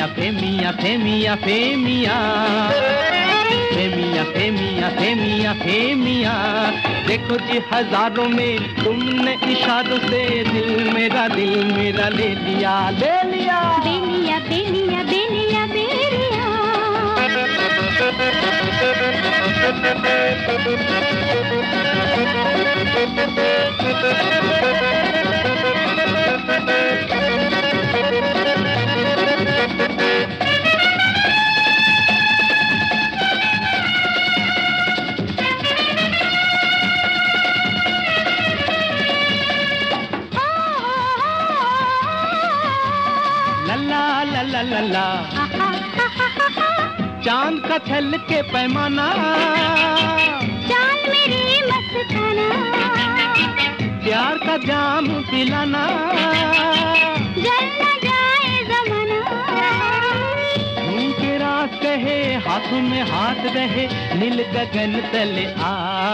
फेमिया फेमिया फेमिया फेमिया फेमिया फेमिया फेमिया। देखो जी हजारों में तुमने इशारों से दिल मेरा ले लिया ले लिया। बेलिया बेलिया बेलिया बेलिया। लल्ला लल्ला लल्ला चांद का छल के पैमाना, चांद मेरी मस्ताना, प्यार का जाम पिलाना, जल न जाए ज़माना। झूम के रात कहे हाथों में हाथ रहे नील गगन तले आ।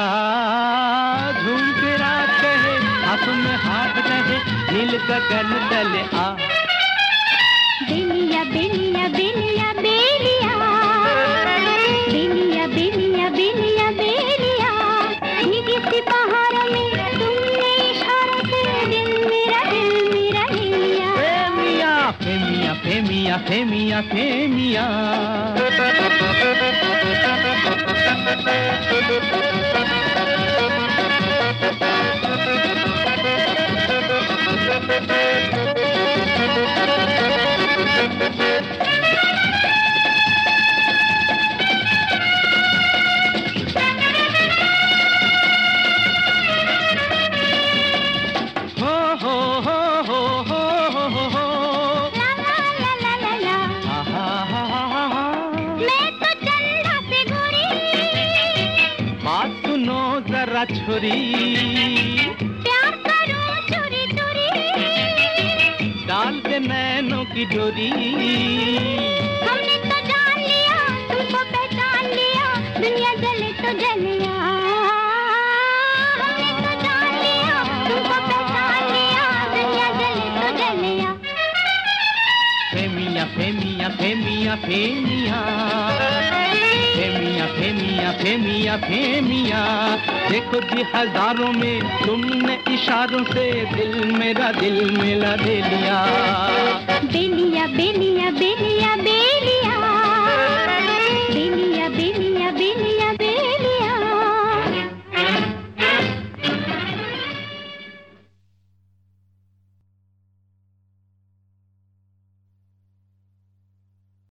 झूम के रात कहे हाथों में हाथ रहे नील गगन तले आ। बेलिया बेलिया बेलिया बेलिया बेलिया बेलिया बेलिया बेलिया। भीगी सी पहाड़ों में तुमने इशारों से दिल मेरा ले लिया। फेमिया फेमिया फेमिया फेमिया जरा छोरी प्यार करूं चोरी चोरी, डाल के नैनों की डोरी। हमने तो जान लिया तुमको पहचान लिया, दुनिया जले तो जलिया। हमने तो जान लिया तुमको पहचान लिया, दुनिया जले तो जलिया। फेमिया फेमिया फेमिया फेमिया फेमिया फेमिया फेमिया फेमिया। देखो जी हजारों में तुमने इशारों से दिल मेरा ले लिया। बेलिया बेलिया बेलिया बेलिया।